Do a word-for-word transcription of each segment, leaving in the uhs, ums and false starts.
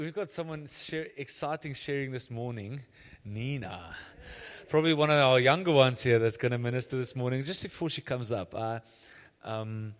We've got someone share, exciting sharing this morning, Nina. Probably one of our younger ones here that's going to minister this morning. Just before she comes up, uh, um,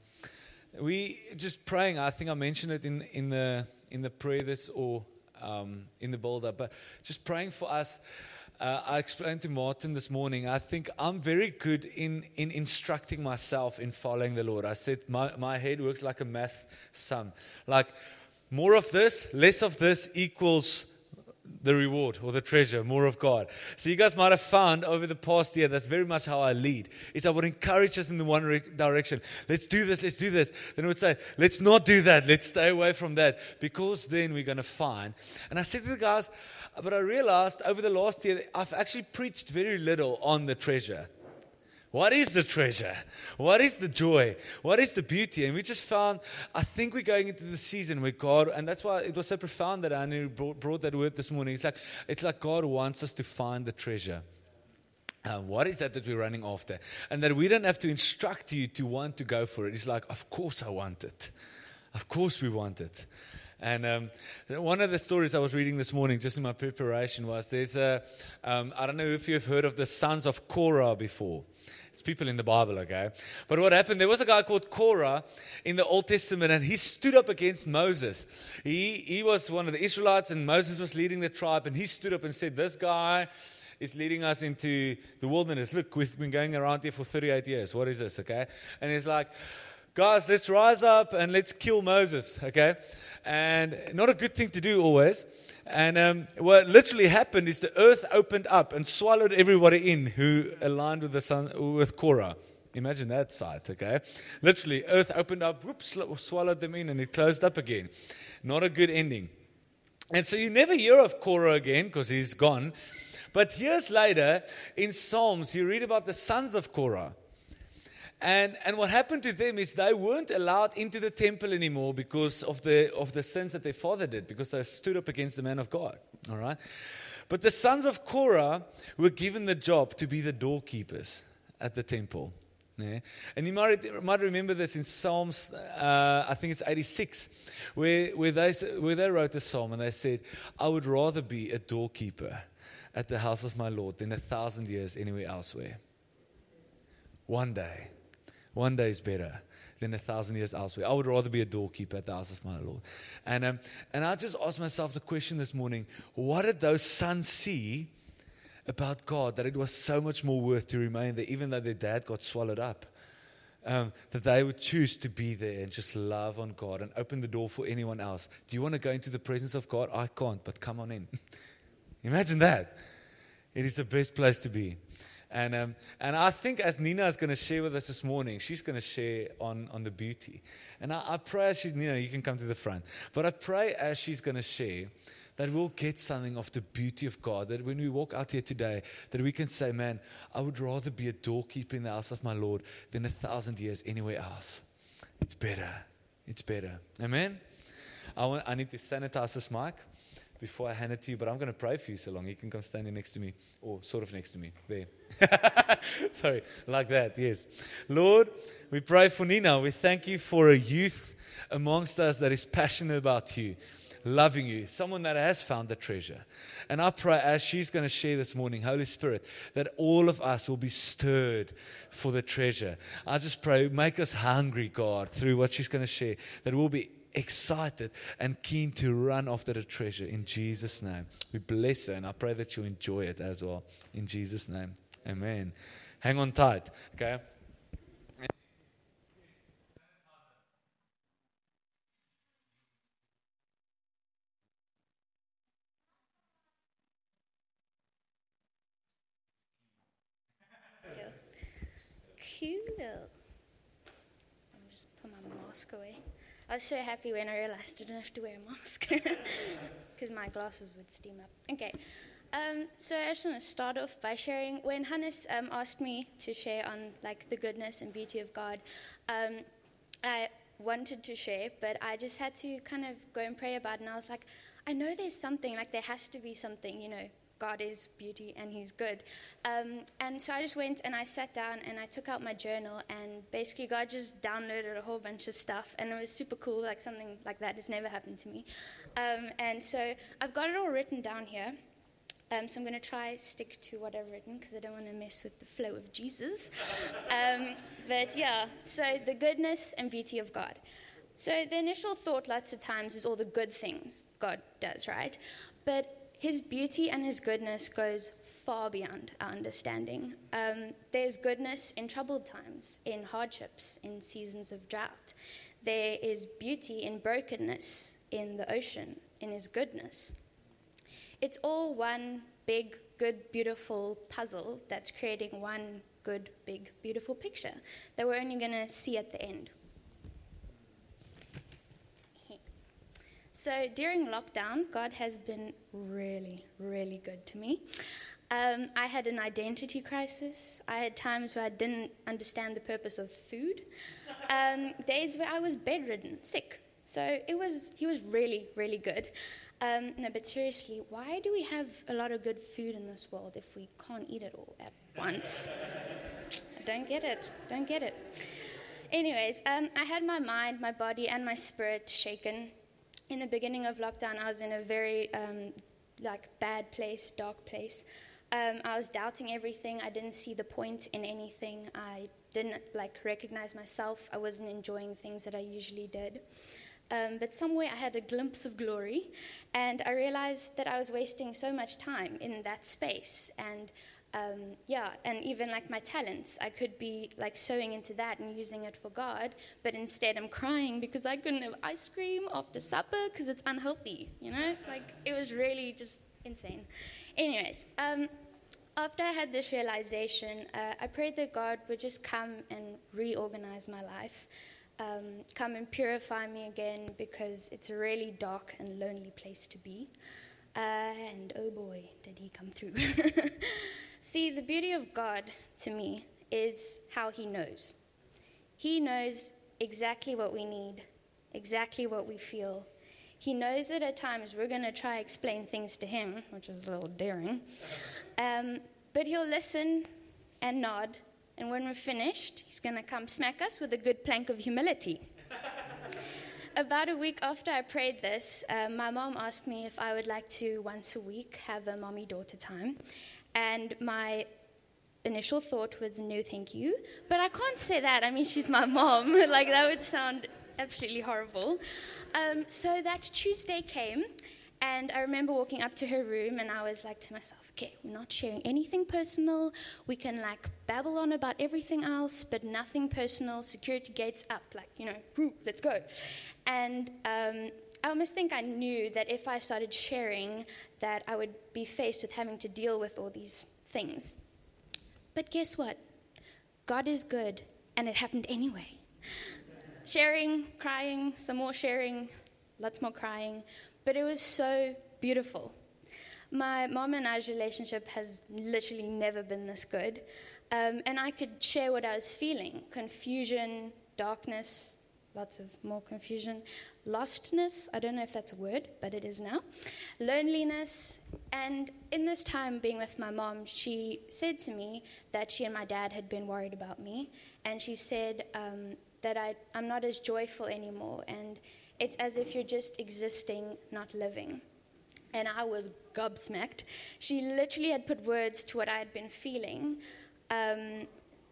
we just praying. I think I mentioned it in in the in the prayer this or um, in the build up, but just praying for us. Uh, I explained to Martin this morning, I think I'm very good in, in instructing myself in following the Lord. I said my, my head works like a math sum. Like more of this, less of this equals the reward or the treasure, more of God. So you guys might have found over the past year, that's very much how I lead. Is I would encourage us in the one re- direction. Let's do this, let's do this. Then I would say, let's not do that. Let's stay away from that. Because then we're going to find. And I said to the guys, but I realized over the last year, I've actually preached very little on the treasure. What is the treasure? What is the joy? What is the beauty? And we just found, I think we're going into the season where God, and that's why it was so profound that Andrew brought, brought that word this morning. It's like, it's like God wants us to find the treasure. Uh, what is that that we're running after? And that we don't have to instruct you to want to go for it. It's like, of course I want it. Of course we want it. And um, one of the stories I was reading this morning, just in my preparation, was there's a, um, I don't know if you've heard of the sons of Korah before. It's people in the Bible, okay? But what happened, there was a guy called Korah in the Old Testament, and he stood up against Moses. He he was one of the Israelites, and Moses was leading the tribe, and he stood up and said, this guy is leading us into the wilderness. Look, we've been going around here for thirty-eight years. What is this, okay? And he's like, guys, let's rise up and let's kill Moses, okay? And not a good thing to do always. And um, what literally happened is the earth opened up and swallowed everybody in who aligned with the son, with Korah. Imagine that sight, okay? Literally, earth opened up, whoops, swallowed them in, and it closed up again. Not a good ending. And so you never hear of Korah again because he's gone. But years later, in Psalms, you read about the sons of Korah. And and what happened to them is they weren't allowed into the temple anymore because of the of the sins that their father did, because they stood up against the man of God. All right, but the sons of Korah were given the job to be the doorkeepers at the temple. Yeah? And you might might remember this in Psalms. Uh, I think it's eighty-six, where where they where they wrote a psalm and they said, "I would rather be a doorkeeper at the house of my Lord than a thousand years anywhere elsewhere." One day. One day is better than a thousand years elsewhere. I would rather be a doorkeeper at the house of my Lord. And um, and I just asked myself the question this morning, what did those sons see about God that it was so much more worth to remain there, even though their dad got swallowed up? Um, that they would choose to be there and just love on God and open the door for anyone else. Do you want to go into the presence of God? I can't, but come on in. Imagine that. It is the best place to be. And um, and I think as Nina is going to share with us this morning, she's going to share on, on the beauty. And I, I pray as she's, Nina, you can come to the front. But I pray as she's going to share that we'll get something of the beauty of God. That when we walk out here today, that we can say, man, I would rather be a doorkeeper in the house of my Lord than a thousand years anywhere else. It's better. It's better. Amen? I, want, I need to sanitize this mic before I hand it to you, but I'm going to pray for you so long. You can come standing next to me, or sort of next to me, there. Sorry, like that, yes. Lord, we pray for Nina. We thank you for a youth amongst us that is passionate about you, loving you, someone that has found the treasure. And I pray as she's going to share this morning, Holy Spirit, that all of us will be stirred for the treasure. I just pray, make us hungry, God, through what she's going to share, that we'll be excited and keen to run after the treasure in Jesus' name. We bless her, and I pray that you enjoy it as well in Jesus' name. Amen. Hang on tight, okay? Cool. I'll just put my mask away. I was so happy when I realized I didn't have to wear a mask because my glasses would steam up. Okay, um, so I just want to start off by sharing. When Hannes um, asked me to share on like the goodness and beauty of God, um, I wanted to share, but I just had to kind of go and pray about it. And I was like, I know there's something, like there has to be something, you know, God is beauty and he's good. Um, and so I just went and I sat down and I took out my journal, and basically God just downloaded a whole bunch of stuff, and it was super cool. Like, something like that has never happened to me. Um, and so I've got it all written down here. Um, so I'm going to try stick to what I've written because I don't want to mess with the flow of Jesus. Um, but yeah, so the goodness and beauty of God. So the initial thought lots of times is all the good things God does, right? But his beauty and his goodness goes far beyond our understanding. Um, there's goodness in troubled times, in hardships, in seasons of drought. There is beauty in brokenness, in the ocean, in his goodness. It's all one big, good, beautiful puzzle that's creating one good, big, beautiful picture that we're only going to see at the end. So during lockdown, God has been really, really good to me. Um, I had an identity crisis. I had times where I didn't understand the purpose of food. Um, days where I was bedridden, sick. So it was, he was really, really good. Um, no, but seriously, why do we have a lot of good food in this world if we can't eat it all at once? I don't get it. Don't get it. Anyways, um, I had my mind, my body, and my spirit shaken. In the beginning of lockdown, I was in a very um, like bad place, dark place. Um, I was doubting everything. I didn't see the point in anything. I didn't like recognize myself. I wasn't enjoying things that I usually did. Um, but somewhere I had a glimpse of glory, and I realized that I was wasting so much time in that space. And um, yeah, and even like my talents, I could be like sowing into that and using it for God, but instead I'm crying because I couldn't have ice cream after supper because it's unhealthy, you know? Like, it was really just insane. Anyways, um, after I had this realization, uh, I prayed that God would just come and reorganize my life. Um, come and purify me again, because it's a really dark and lonely place to be. Uh, and oh boy, did he come through. See, the beauty of God to me is how he knows. He knows exactly what we need, exactly what we feel. He knows that at times we're going to try to explain things to him, which is a little daring. Um, but he'll listen and nod. And when we're finished, he's going to come smack us with a good plank of humility. About a week after I prayed this, uh, my mom asked me if I would like to, once a week, have a mommy-daughter time. And my initial thought was, no, thank you. But I can't say that. I mean, she's my mom. Like, that would sound absolutely horrible. Um, so that Tuesday came. And I remember walking up to her room, and I was like to myself, okay, we're not sharing anything personal. We can, like, babble on about everything else, but nothing personal. Security gates up, like, you know, whoo, let's go. And um, I almost think I knew that if I started sharing, that I would be faced with having to deal with all these things. But guess what? God is good, and it happened anyway. Sharing, crying, some more sharing, lots more crying. But it was so beautiful. My mom and I's relationship has literally never been this good. Um, and I could share what I was feeling. Confusion, darkness, lots of more confusion. Lostness, I don't know if that's a word, but it is now. Loneliness. And in this time being with my mom, she said to me that she and my dad had been worried about me. And she said um, that I, I'm not as joyful anymore. And it's as if you're just existing, not living. And I was gobsmacked. She literally had put words to what I had been feeling. Um,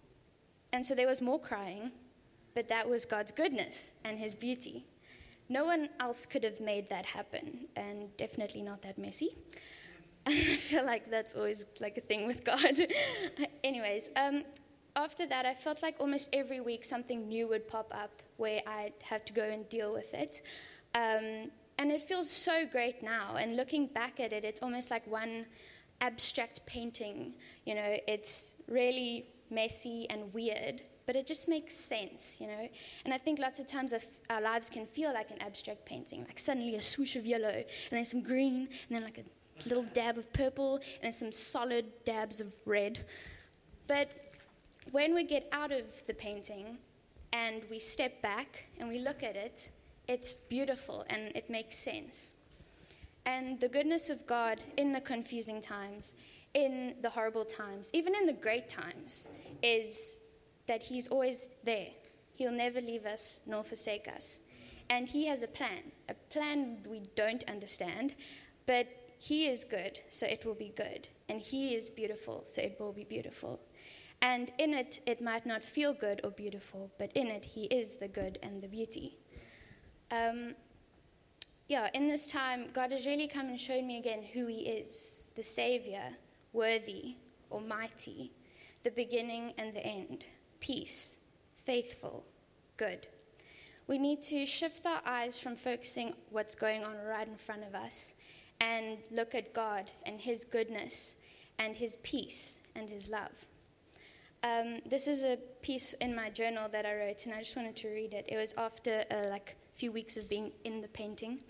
and so there was more crying, but that was God's goodness and his beauty. No one else could have made that happen, and definitely not that messy. I feel like that's always like a thing with God. Anyways, um, after that, I felt like almost every week something new would pop up where I'd have to go and deal with it. Um, and it feels so great now. And looking back at it, it's almost like one abstract painting. You know, it's really messy and weird, but it just makes sense, you know. And I think lots of times our lives can feel like an abstract painting, like suddenly a swoosh of yellow, and then some green, and then like a little dab of purple, and then some solid dabs of red. But when we get out of the painting and we step back and we look at it, it's beautiful and it makes sense. And the goodness of God in the confusing times, in the horrible times, even in the great times, is that he's always there. He'll never leave us nor forsake us. And he has a plan, a plan we don't understand, but he is good, so it will be good. And he is beautiful, so it will be beautiful. And in it, it might not feel good or beautiful, but in it, he is the good and the beauty. Um, yeah, in this time, God has really come and shown me again who he is, the Savior, worthy, almighty, the beginning and the end, peace, faithful, good. We need to shift our eyes from focusing what's going on right in front of us and look at God and his goodness and his peace and his love. Um, this is a piece in my journal that I wrote, and I just wanted to read it. It was after uh, like a few weeks of being in the painting.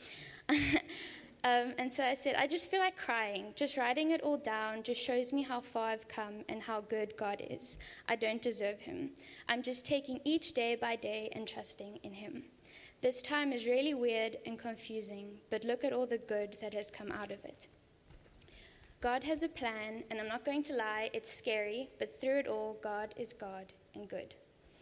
um, and so I said, I just feel like crying. Just writing it all down just shows me how far I've come and how good God is. I don't deserve him. I'm just taking each day by day and trusting in him. This time is really weird and confusing, but look at all the good that has come out of it. God has a plan, and I'm not going to lie, it's scary, but through it all, God is God and good.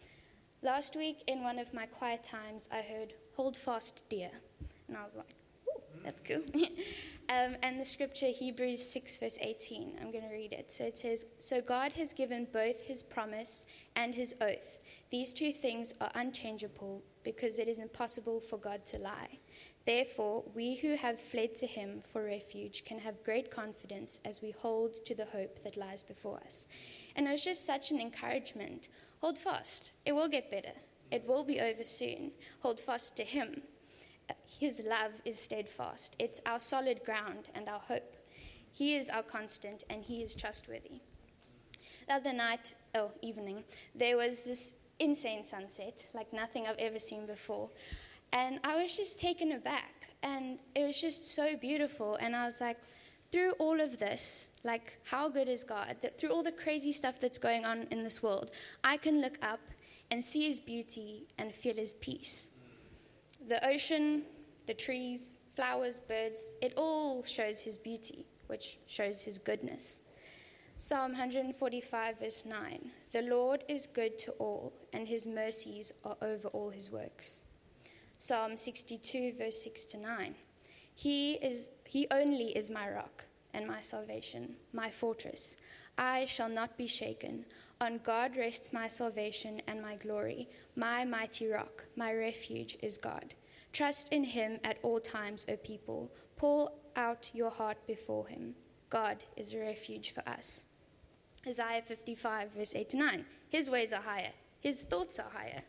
Last week, in one of my quiet times, I heard, "Hold fast, dear." And I was like, ooh, that's cool. um, and the scripture, Hebrews six, verse eighteen, I'm going to read it. So it says, "So God has given both his promise and his oath. These two things are unchangeable because it is impossible for God to lie. Therefore, we who have fled to him for refuge can have great confidence as we hold to the hope that lies before us." And it was just such an encouragement. Hold fast. It will get better. It will be over soon. Hold fast to him. His love is steadfast. It's our solid ground and our hope. He is our constant, and he is trustworthy. The other night, oh, evening, there was this insane sunset, like nothing I've ever seen before. And I was just taken aback, and it was just so beautiful. And I was like, through all of this, like, how good is God? That through all the crazy stuff that's going on in this world, I can look up and see his beauty and feel his peace. The ocean, the trees, flowers, birds, it all shows his beauty, which shows his goodness. Psalm one forty-five, verse nine, "The Lord is good to all, and his mercies are over all his works." Psalm sixty-two, verse six to nine. He is, he only is my rock and my salvation, my fortress. I shall not be shaken. On God rests my salvation and my glory. My mighty rock, my refuge is God. Trust in him at all times, O people. Pour out your heart before him. God is a refuge for us. Isaiah fifty-five, verse eight to nine. His ways are higher. His thoughts are higher.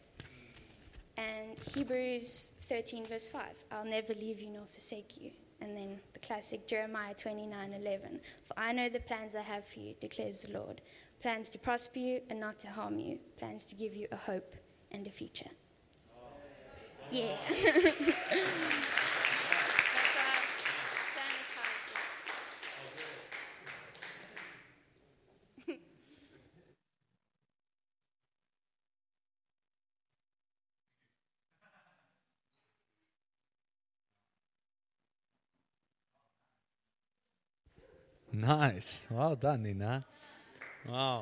And Hebrews thirteen, verse five, "I'll never leave you nor forsake you." And then the classic Jeremiah twenty-nine, eleven, "For I know the plans I have for you, declares the Lord. Plans to prosper you and not to harm you. Plans to give you a hope and a future." Yeah. That's how sanitize it. Nice. Well done, Nina. Wow.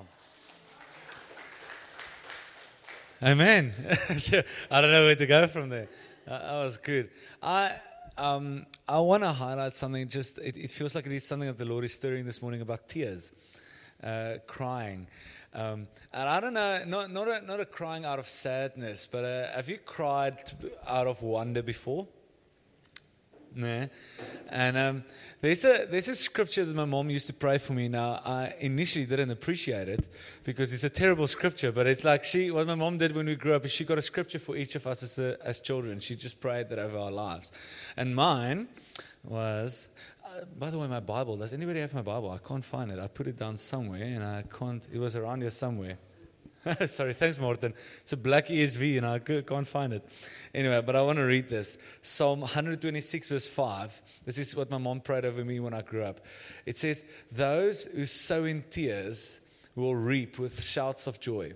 Amen. I don't know where to go from there. Uh, that was good. I um, I want to highlight something. Just it, it feels like it is something that the Lord is stirring this morning about tears, uh, crying. Um, and I don't know, not not a, not a crying out of sadness, but uh, have you cried out of wonder before? No. And um, there's a there's a scripture that my mom used to pray for me. Now, I initially didn't appreciate it because it's a terrible scripture, but it's like she, what my mom did when we grew up is she got a scripture for each of us as a, as children. She just prayed that over our lives. And mine was, uh, by the way, my Bible. Does anybody have my Bible? I can't find it. I put it down somewhere, and I can't. It was around here somewhere. Sorry, thanks, Morten. It's a black E S V, and I can't find it. Anyway, but I want to read this. Psalm one twenty-six, verse five. This is what my mom prayed over me when I grew up. It says, "Those who sow in tears will reap with shouts of joy."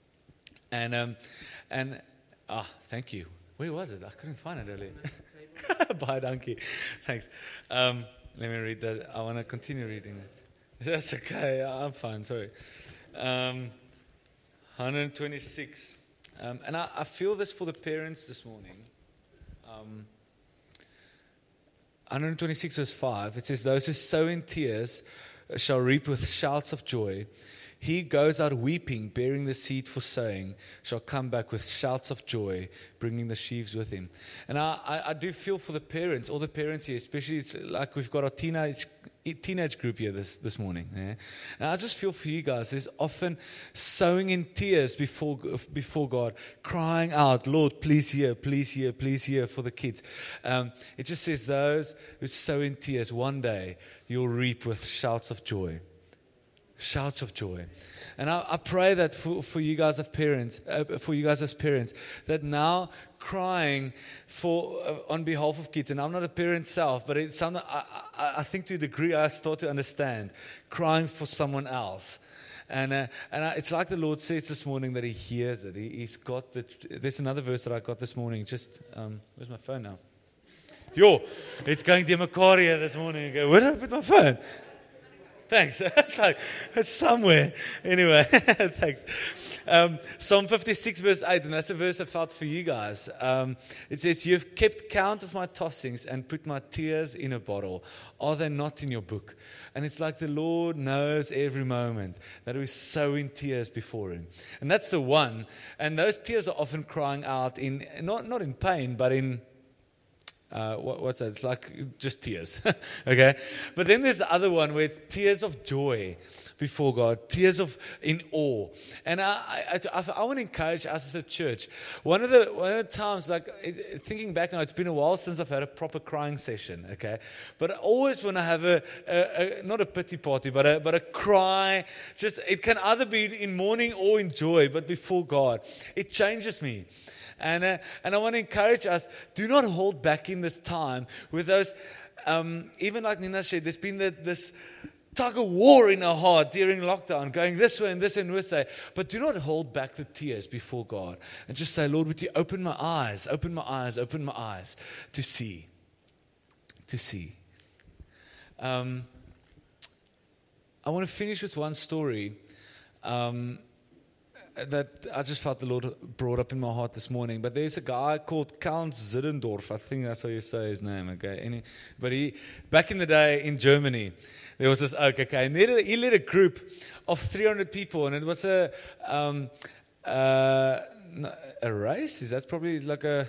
And, um, and ah, thank you. Where was it? I couldn't find it earlier. Bye, donkey. Thanks. Um, let me read that. I want to continue reading it. That's okay. I'm fine. Sorry. Um, one twenty-six. Um, and I, I feel this for the parents this morning. Um, one twenty-six verse five. It says, "Those who sow in tears shall reap with shouts of joy. He goes out weeping, bearing the seed for sowing, shall come back with shouts of joy, bringing the sheaves with him." And I, I, I do feel for the parents, all the parents here, especially it's like we've got our teenage teenage group here this, this morning. Yeah? And I just feel for you guys, there's often sowing in tears before, before God, crying out, "Lord, please hear, please hear, please hear," for the kids. Um, it just says, those who sow in tears, one day you'll reap with shouts of joy. Shouts of joy. And I, I pray that for, for you guys as parents, uh, for you guys as parents, that now crying for uh, on behalf of kids, and I'm not a parent self, but it's something I, I, I think to a degree I start to understand, crying for someone else. And uh, and I, it's like the Lord says this morning that He hears it. He, he's got the. There's another verse that I got this morning. Just um, where's my phone now? Yo, it's going to mekaar here this morning. Okay, where did I put my phone? Thanks. It's like, it's somewhere. Anyway, thanks. Um, Psalm fifty-six verse eight, and that's a verse I felt for you guys. Um, it says, "You've kept count of my tossings and put my tears in a bottle. Are they not in your book?" And it's like the Lord knows every moment that we sow in tears before Him. And that's the one. And those tears are often crying out in, not, not in pain, but in, Uh, what, what's that? It's like just tears, okay? But then there's the other one where it's tears of joy before God, tears of in awe. And I, I, I, I want to encourage us as a church. One of the one of the times, like it, thinking back now, it's been a while since I've had a proper crying session, okay? But always when I have a, a, a not a pity party, but a, but a cry, just it can either be in mourning or in joy, but before God, it changes me. And uh, and I want to encourage us, do not hold back in this time with those, um, even like Nina said, there's been the, this tug of war in our heart during lockdown, going this way and this and this way. But do not hold back the tears before God. And just say, "Lord, would you open my eyes, open my eyes, open my eyes to see, to see." Um, I want to finish with one story. Um that I just felt the Lord brought up in my heart this morning. But there's a guy called Count Ziddendorf. I think that's how you say his name, okay? And he, but he, back in the day in Germany, there was this oak, okay? And he led, a, he led a group of three hundred people, and it was a um, uh, a race. Is that probably like a,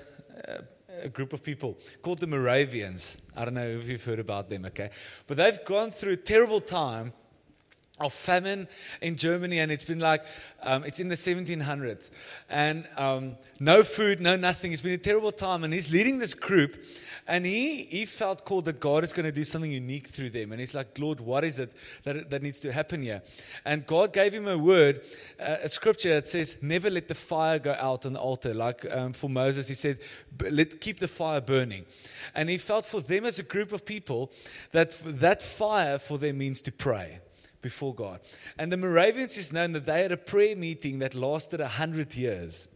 a group of people called the Moravians? I don't know if you've heard about them, okay? But they've gone through a terrible time of famine in Germany, and it's been like, um, it's in the seventeen hundreds, and um, no food, no nothing. It's been a terrible time, and he's leading this group, and he he felt called that God is going to do something unique through them, and he's like, "Lord, what is it that that needs to happen here?" And God gave him a word, uh, a scripture that says, "Never let the fire go out on the altar." Like um, for Moses, he said, "Let keep the fire burning," and he felt for them as a group of people that that fire for them means to pray before God. And the Moravians is known that they had a prayer meeting that lasted a hundred years.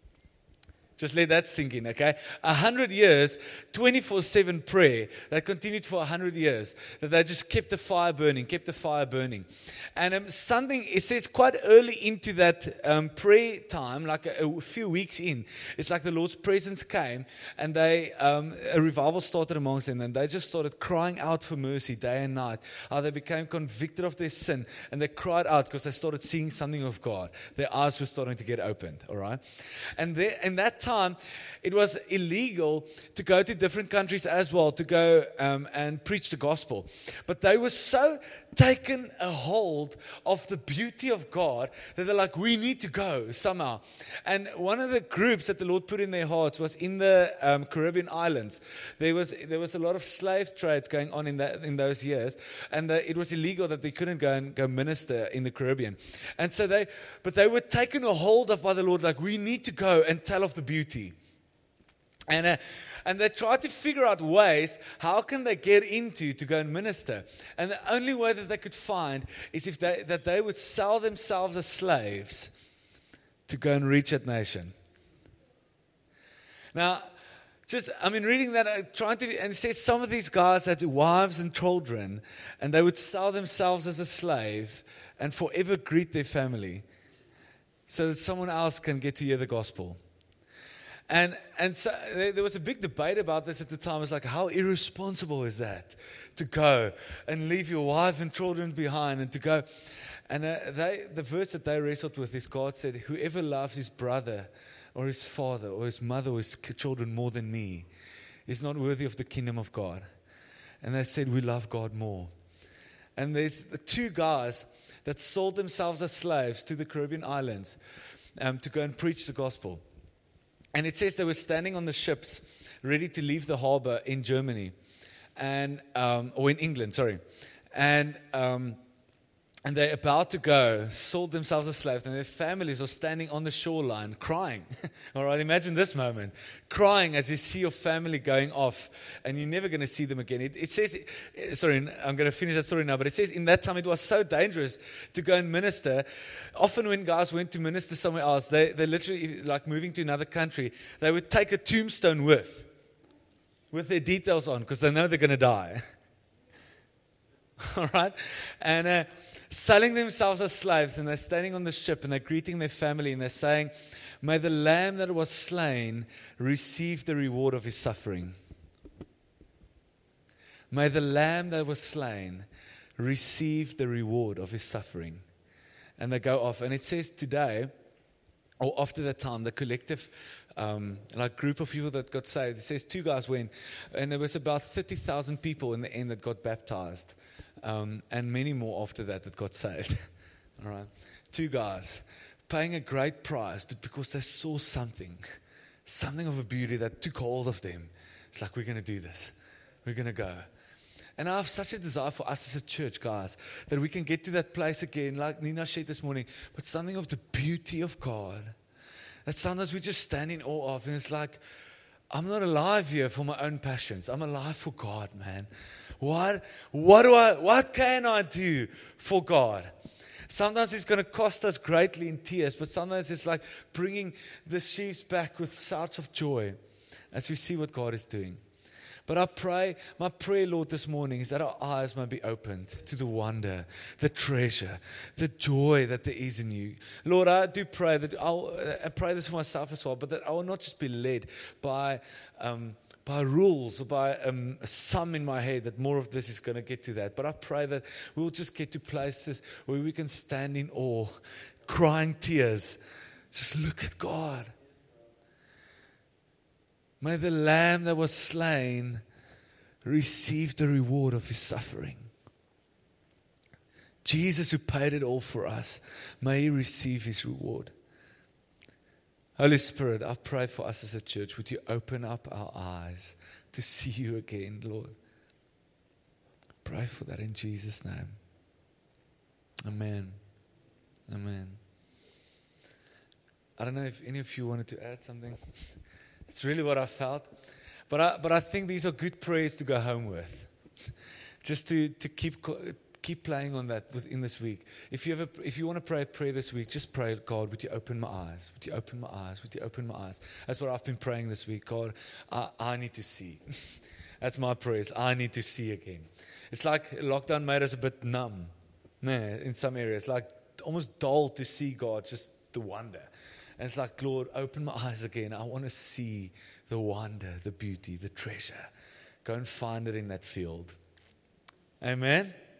Just let that sink in, okay? A hundred years, twenty-four seven prayer that continued for a hundred years. That they just kept the fire burning, kept the fire burning. And um, something, it says quite early into that um, prayer time, like a, a few weeks in, it's like the Lord's presence came, and they um, a revival started amongst them, and they just started crying out for mercy day and night. How they became convicted of their sin, and they cried out because they started seeing something of God. Their eyes were starting to get opened, all right? And there, in that time, Time, it was illegal to go to different countries as well, to go um, and preach the gospel. But they were so taken a hold of the beauty of God that they're like, we need to go somehow. And one of the groups that the Lord put in their hearts was in the um, Caribbean islands. There was there was a lot of slave trades going on in that in those years, and uh, it was illegal that they couldn't go and go minister in the Caribbean. And so they, but they were taken a hold of by the Lord, like, we need to go and tell of the beauty. And uh, and they tried to figure out ways, how can they get into to go and minister? And the only way that they could find is if they that they would sell themselves as slaves to go and reach that nation. Now, just, I mean, reading that, uh, trying to, and it says some of these guys had wives and children, and they would sell themselves as a slave and forever greet their family so that someone else can get to hear the gospel. And and so there was a big debate about this at the time. It's like, how irresponsible is that to go and leave your wife and children behind and to go? And uh, they, the verse that they wrestled with is God said, whoever loves his brother or his father or his mother or his children more than me is not worthy of the kingdom of God. And they said, we love God more. And there's the two guys that sold themselves as slaves to the Caribbean islands um, to go and preach the gospel. And it says they were standing on the ships ready to leave the harbor in Germany, and um, or in England, sorry. And um, and they're about to go, sold themselves as slaves, and their families are standing on the shoreline crying. All right, imagine this moment. Crying as you see your family going off, and you're never going to see them again. It, it says, sorry, I'm going to finish that story now, but it says in that time it was so dangerous to go and minister. Often when guys went to minister somewhere else, they, they literally, like moving to another country, they would take a tombstone with, with their details on, because they know they're going to die. All right? And uh, selling themselves as slaves, and they're standing on the ship, and they're greeting their family, and they're saying, may the lamb that was slain receive the reward of his suffering. May the lamb that was slain receive the reward of his suffering. And they go off. And it says today, or after that time, the collective um, like group of people that got saved, it says two guys went, and there was about thirty thousand people in the end that got baptized. Um, and many more after that that got saved. All right, two guys paying a great price, but because they saw something, something of a beauty that took hold of them. It's like, we're going to do this. We're going to go. And I have such a desire for us as a church, guys, that we can get to that place again, like Nina shared this morning, but something of the beauty of God. That sometimes we just stand in awe of, and it's like, I'm not alive here for my own passions. I'm alive for God, man. What, what do I, what can I do for God? Sometimes it's going to cost us greatly in tears, but sometimes it's like bringing the sheaves back with shouts of joy as we see what God is doing. But I pray, my prayer, Lord, this morning is that our eyes might be opened to the wonder, the treasure, the joy that there is in you. Lord, I do pray that I'll, I pray this for myself as well, but that I will not just be led by um, by rules or by um, some in my head that more of this is going to get to that. But I pray that we'll just get to places where we can stand in awe, crying tears. Just look at God. May the lamb that was slain receive the reward of his suffering. Jesus, who paid it all for us, may he receive his reward. Holy Spirit, I pray for us as a church. Would you open up our eyes to see you again, Lord? Pray for that in Jesus' name. Amen. Amen. I don't know if any of you wanted to add something. It's really what I felt. But I, but I think these are good prayers to go home with. Just to, to keep keep playing on that within this week. If you ever, if you want to pray a prayer this week, just pray, God, would you open my eyes? Would you open my eyes? Would you open my eyes? That's what I've been praying this week. God, I, I need to see. That's my prayers. I need to see again. It's like lockdown made us a bit numb. Nah, in some areas, like almost dull to see God, just the wonder. And it's like, Lord, open my eyes again. I want to see the wonder, the beauty, the treasure. Go and find it in that field. Amen.